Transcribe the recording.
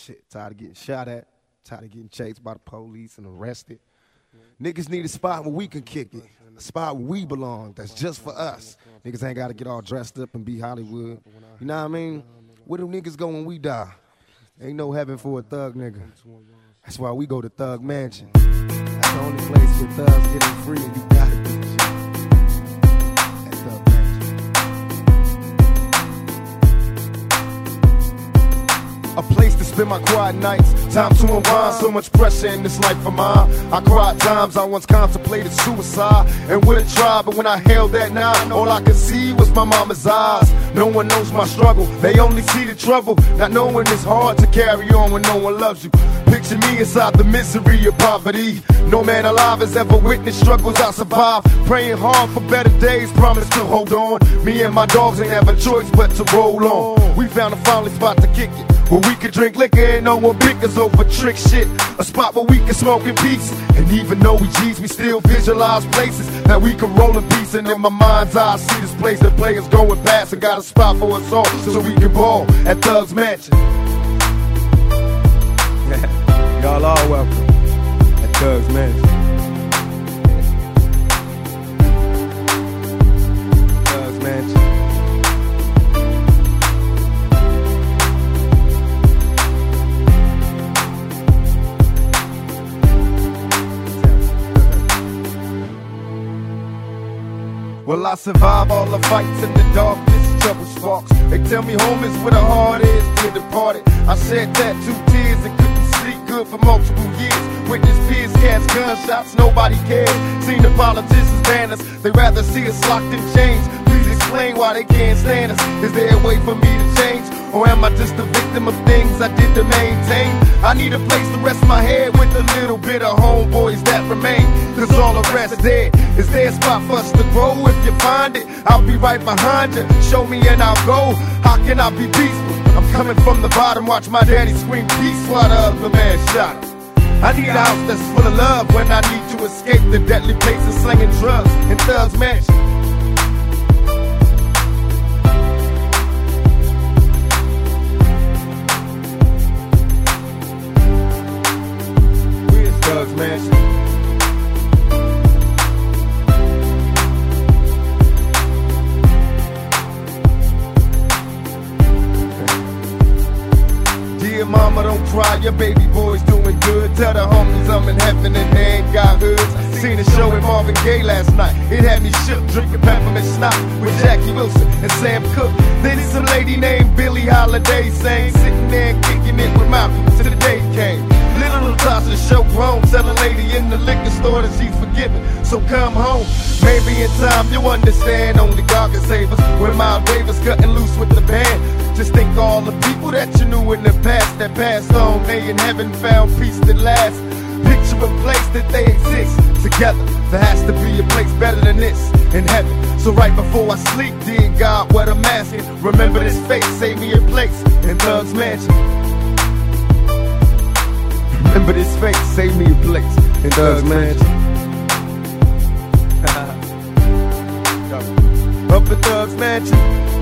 Shit, tired of getting shot at, tired of getting chased by the police and arrested. Niggas need a spot where we can kick it, a spot where we belong, that's just for us. Niggas ain't gotta get all dressed up and be Hollywood. You know what I mean? Where do niggas go when we die? Ain't no heaven for a thug nigga. That's why we go to Thug Mansion. That's the only place where thugs getting free and you gotta be G. At Thug Mansion. A place to spend my quiet nights, time to unwind. So much pressure in this life of mine. I cried times I once contemplated suicide and would have tried, but when I held that knife, all I could see was my mama's eyes. No one knows my struggle, they only see the trouble. Not knowing it's hard to carry on when no one loves you. Picture me inside the misery of poverty. No man alive has ever witnessed struggles I survived. Praying hard for better days, promise to hold on. Me and my dogs ain't have a choice but to roll on. We found a finally spot to kick it, where we could drink liquor and no one pick us over trick shit. A spot where we can smoke in peace. And even though we G's, we still visualize places that we can roll in peace. And in my mind's eye, I see this place that players going past and got a spot for us all so we can ball at Thug's Mansion. Y'all are welcome at Thug's Mansion. Thug's Mansion. Well, I survive all the fights in the darkness, trouble sparks. They tell me home is where the heart is, dear departed. I shed that 2 tears and couldn't sleep good for multiple years. Witness peers cast gunshots, nobody cares. Seen the politicians ban us, they rather see us locked in chains. Please explain why they can't stand us. Is there a way for me to change? Or am I just a victim of things I did to maintain? I need a place to rest my head with a little bit of homeboys that remain. Cause all the rest dead. Is there a spot for us to grow? If you find it, I'll be right behind you. Show me and I'll go. How can I be peaceful? I'm coming from the bottom, watch my daddy scream peace while the other man shot him. I need a house that's full of love when I need to escape the deadly place of slinging drugs in Thug's Mansion. Where's Thug's Mansion? Dear mama, don't cry, your baby boy's doing good. Tell the homies I'm in heaven and they ain't got hoods. Seen a show with Marvin Gaye last night. It had me shook, drinking peppermint snot with Jackie Wilson and Sam Cooke. Then some lady named Billie Holiday sang, sitting there and kicking it with Malcolm till the day came. Little Natasha show grown, tell a lady in the liquor store that she's forgiven, so come home. Maybe in time you'll understand, only God can save us. When Miles Davis cutting loose with the band. Just think all the people that you knew in the past that passed on. They in heaven found peace that lasts. Picture a place that they exist together. There has to be a place better than this in heaven. So right before I sleep, dear God, what I'm asking, remember this face, save me a place in Thug's Mansion. Remember this face, save me a place in Thug's Mansion. Up at Thug's Mansion.